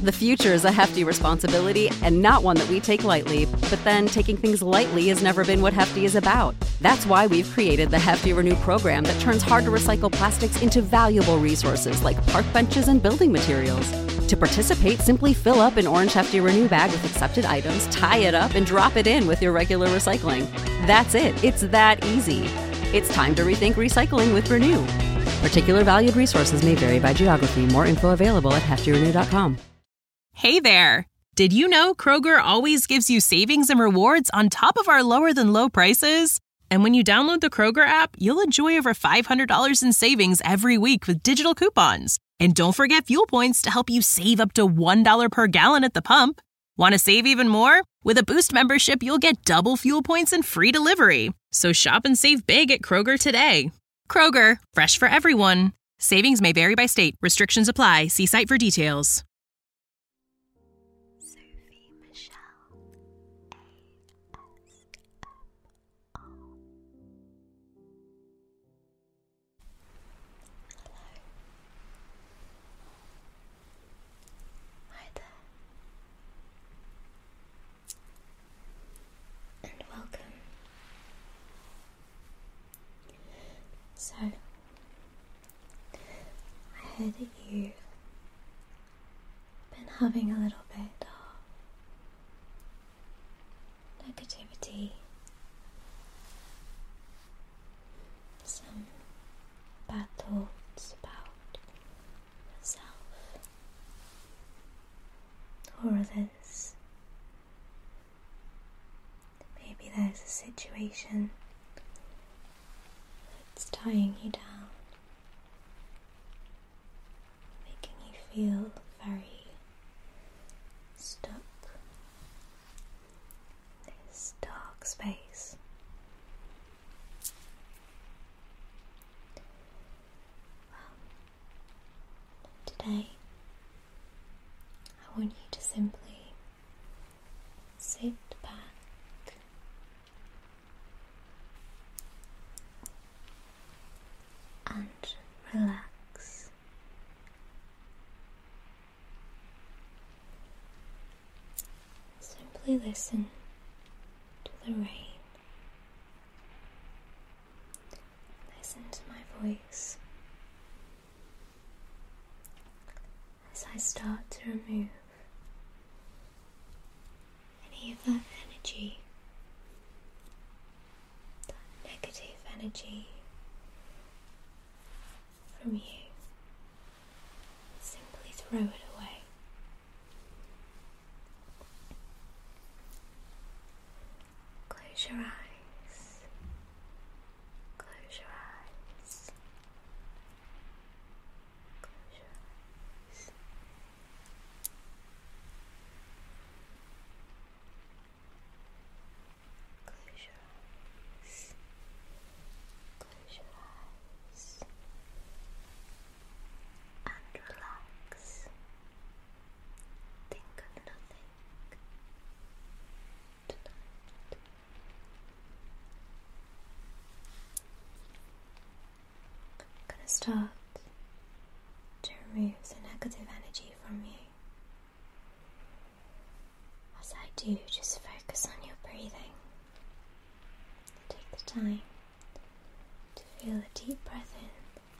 The future is a hefty responsibility and not one that we take lightly. But then taking things lightly has never been what Hefty is about. That's why we've created the Hefty Renew program that turns hard-to-recycle plastics into valuable resources like park benches and building materials. To participate, simply fill up an orange Hefty Renew bag with accepted items, tie it up, and drop it in with your regular recycling. That's it. It's that easy. It's time to rethink recycling with Renew. Particular valued resources may vary by geography. More info available at heftyrenew.com. Hey there! Did you know Kroger always gives you savings and rewards on top of our lower-than-low prices? And when you download the Kroger app, you'll enjoy over $500 in savings every week with digital coupons. And don't forget fuel points to help you save up to $1 per gallon at the pump. Want to save even more? With a Boost membership, you'll get double fuel points and free delivery. So shop and save big at Kroger today. Kroger, fresh for everyone. Savings may vary by state. Restrictions apply. See site for details. Sophie Michelle, ASMR. Hello. Hi there. And welcome. So, I heard that you've been having a little bit of negativity, some bad thoughts about yourself or others. Maybe there's a situation that's tying you down, making you feel very stuck in this dark space. Today, I want you to simply sit back and relax. Simply listen to the rain. Listen to my voice as I start to remove any of that energy, that negative energy from you. Simply throw it away. Close your eyes. Close your eyes. Close your eyes. Close your eyes. Close your eyes. And relax. Think of nothing tonight. I'm going to start to remove the negative energy from you. As I do, just focus on your breathing. Take the time to feel a deep breath in.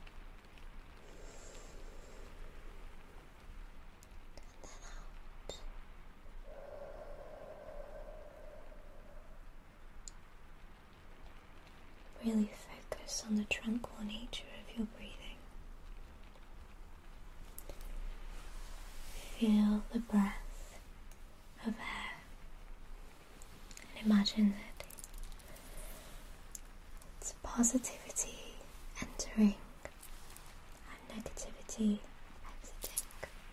And then out. Really focus on the tranquil nature of your breathing. Feel the breath of air and imagine that it's positivity entering and negativity exiting.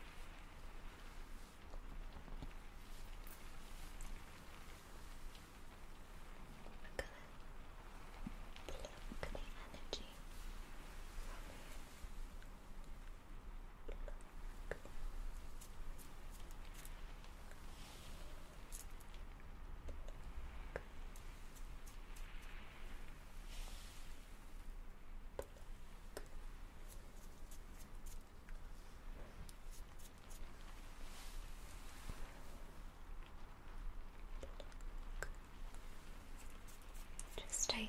We're gonna pluck the energy from you.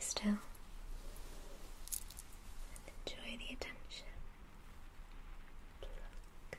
still and enjoy the attention. Pluck.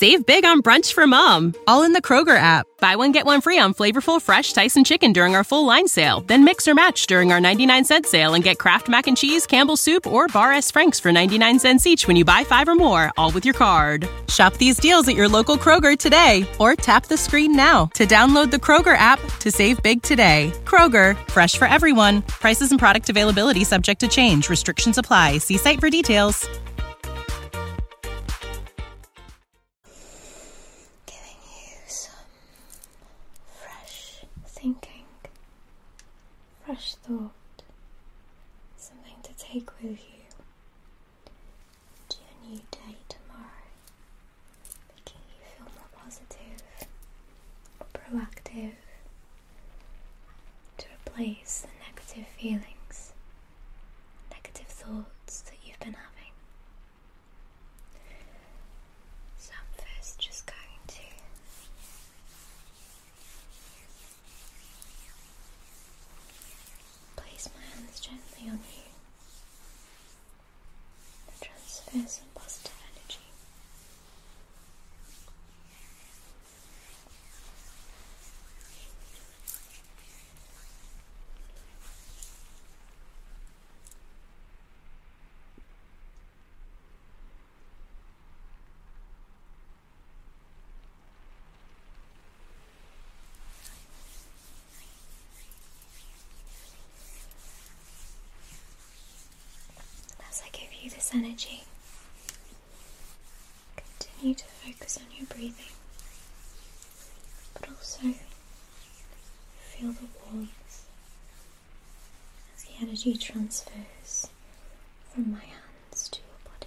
Save big on brunch for mom, all in the Kroger app. Buy one, get one free on flavorful, fresh Tyson chicken during our full line sale. Then mix or match during our 99-cent sale and get Kraft Mac and Cheese, Campbell's Soup, or Bar S. Frank's for 99 cents each when you buy 5 or more, all with your card. Shop these deals at your local Kroger today, or tap the screen now to download the Kroger app to save big today. Kroger, fresh for everyone. Prices and product availability subject to change. Restrictions apply. See site for details. Thinking, fresh thought, something to take with you to your new day tomorrow, making you feel more positive, more proactive, to replace the negative feelings, negative thoughts that you've been having. So I'm first just going to place my hands gently on you and transfer some positive energy. As I give you this energy, continue to focus on your breathing, but also feel the warmth as the energy transfers from my hands to your body.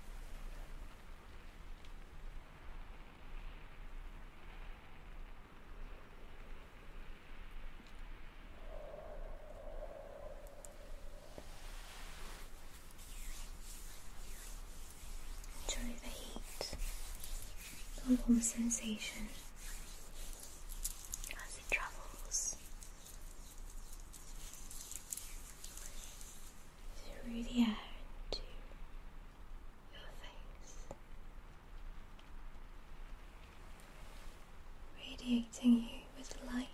Enjoy the heat, the warm sensation as it travels through the air into your face, radiating you with light.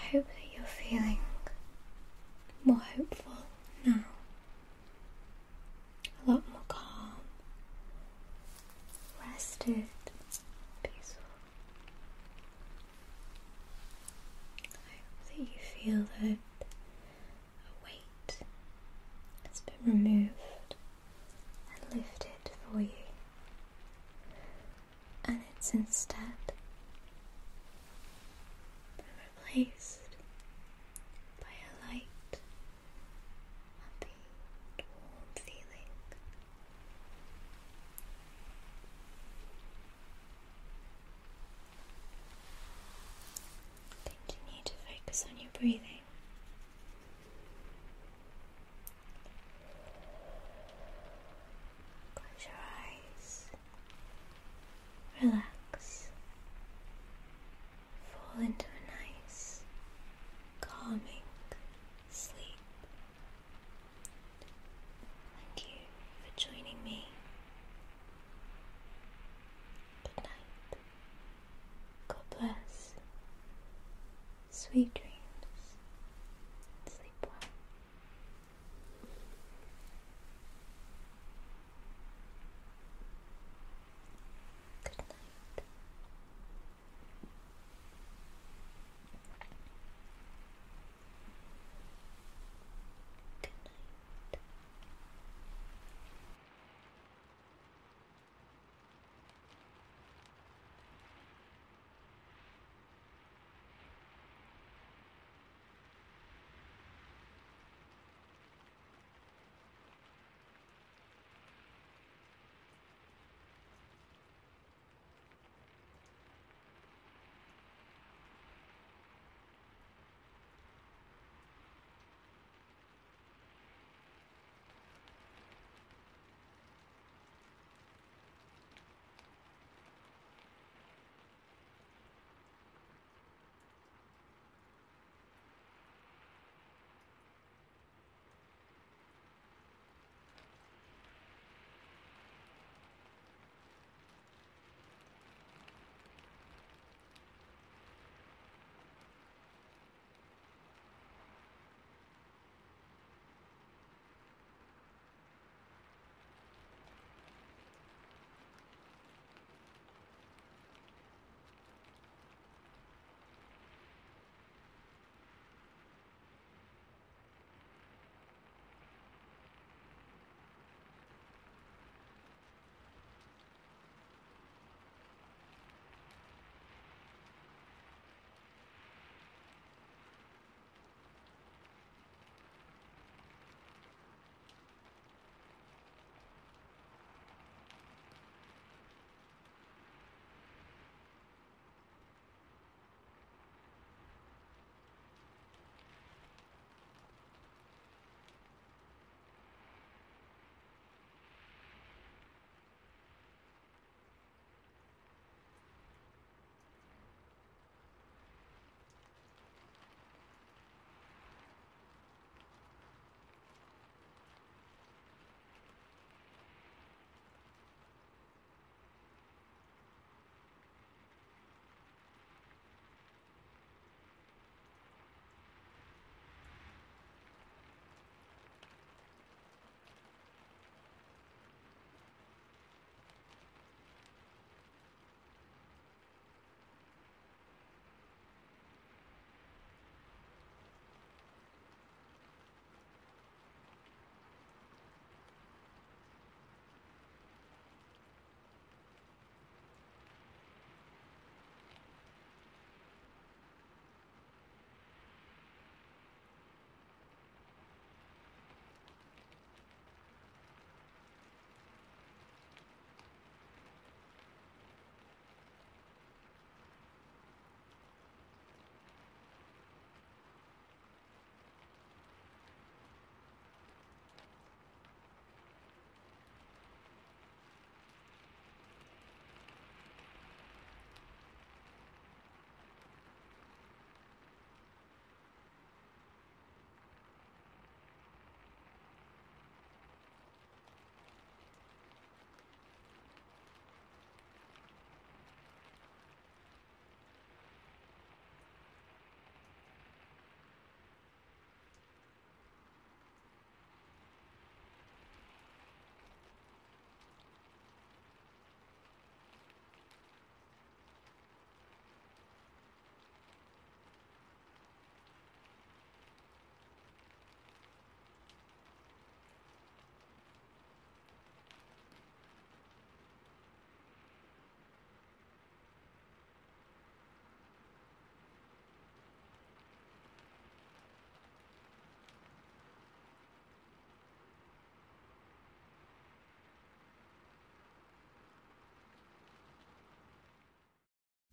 hope that you're feeling more hopeful now, a lot more calm, rested, peaceful. I hope that you feel that a weight has been removed and lifted for you, and it's instead been replaced by a light, happy, warm feeling. Continue to focus on your breathing. Close your eyes. Relax. Fall into a nice, calming sleep. Thank you for joining me. Good night. God bless. Sweet dreams. Sleep well. Good night.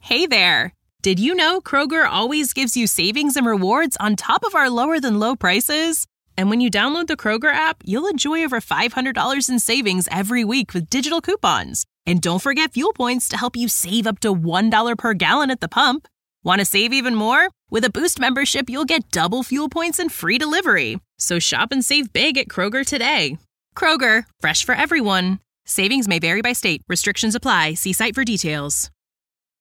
Hey there! Did you know Kroger always gives you savings and rewards on top of our lower-than-low prices? And when you download the Kroger app, you'll enjoy over $500 in savings every week with digital coupons. And don't forget fuel points to help you save up to $1 per gallon at the pump. Want to save even more? With a Boost membership, you'll get double fuel points and free delivery. So shop and save big at Kroger today. Kroger, fresh for everyone. Savings may vary by state. Restrictions apply. See site for details.